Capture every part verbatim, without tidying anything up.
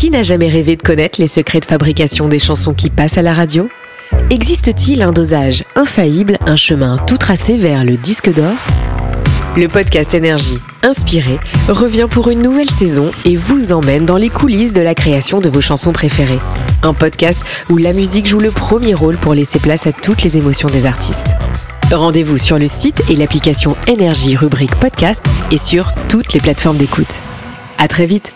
Qui n'a jamais rêvé de connaître les secrets de fabrication des chansons qui passent à la radio ? Existe-t-il un dosage infaillible, un chemin tout tracé vers le disque d'or ? Le podcast Énergie, inspiré, revient pour une nouvelle saison et vous emmène dans les coulisses de la création de vos chansons préférées. Un podcast où la musique joue le premier rôle pour laisser place à toutes les émotions des artistes. Rendez-vous sur le site et l'application Énergie rubrique podcast et sur toutes les plateformes d'écoute. À très vite.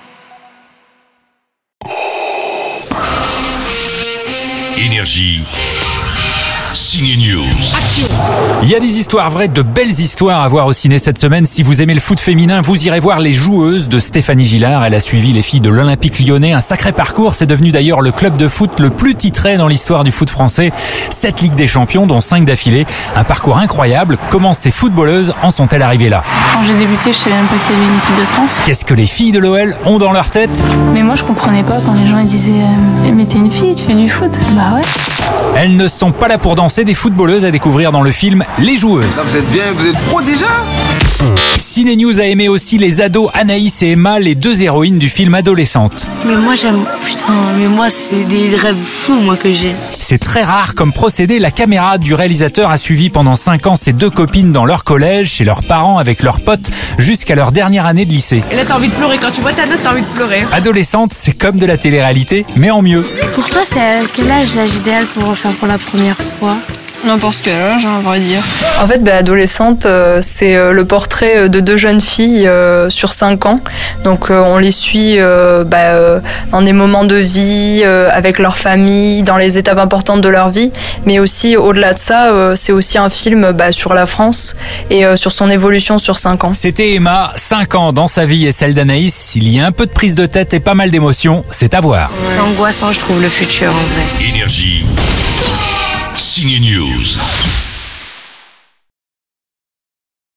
Énergie. Ciné News. Action. Il y a des histoires vraies, de belles histoires à voir au ciné cette semaine. Si vous aimez le foot féminin, vous irez voir Les Joueuses de Stéphanie Gillard. Elle a suivi les filles de l'Olympique Lyonnais. Un sacré parcours, c'est devenu d'ailleurs le club de foot le plus titré dans l'histoire du foot français. Sept Ligues des Champions, dont cinq d'affilée. Un parcours incroyable. Comment ces footballeuses en sont-elles arrivées là ? Quand j'ai débuté, je savais même pas qu'il y avait une équipe de France. Qu'est-ce que les filles de l'O L ont dans leur tête ? Mais moi, je comprenais pas quand les gens ils disaient euh, « Mais t'es une fille, tu fais du foot ?» Bah ouais. Elles ne sont pas là pour danser, des footballeuses à découvrir dans le film Les Joueuses. Ah, vous êtes bien, vous êtes pro déjà ? Ciné News a aimé aussi les ados Anaïs et Emma, les deux héroïnes du film Adolescentes. Mais moi j'aime, putain, mais moi c'est des rêves fous moi que j'ai. C'est très rare comme procédé, la caméra du réalisateur a suivi pendant cinq ans ces deux copines dans leur collège, chez leurs parents, avec leurs potes, jusqu'à leur dernière année de lycée. Et là t'as envie de pleurer, quand tu vois ta note t'as envie de pleurer. Adolescentes, c'est comme de la télé-réalité, mais en mieux. Pour toi c'est à quel âge l'âge idéal pour le faire pour la première fois ? N'importe quel âge, à vrai dire. En fait, bah, Adolescente, euh, c'est euh, le portrait de deux jeunes filles euh, sur cinq ans. Donc, euh, on les suit euh, bah, euh, dans des moments de vie, euh, avec leur famille, dans les étapes importantes de leur vie. Mais aussi, au-delà de ça, euh, c'est aussi un film bah, sur la France et euh, sur son évolution sur cinq ans. C'était Emma, cinq ans dans sa vie et celle d'Anaïs. Il y a un peu de prise de tête et pas mal d'émotions, c'est à voir. Ouais. C'est angoissant, je trouve, le futur en vrai. Énergie. Ciné News.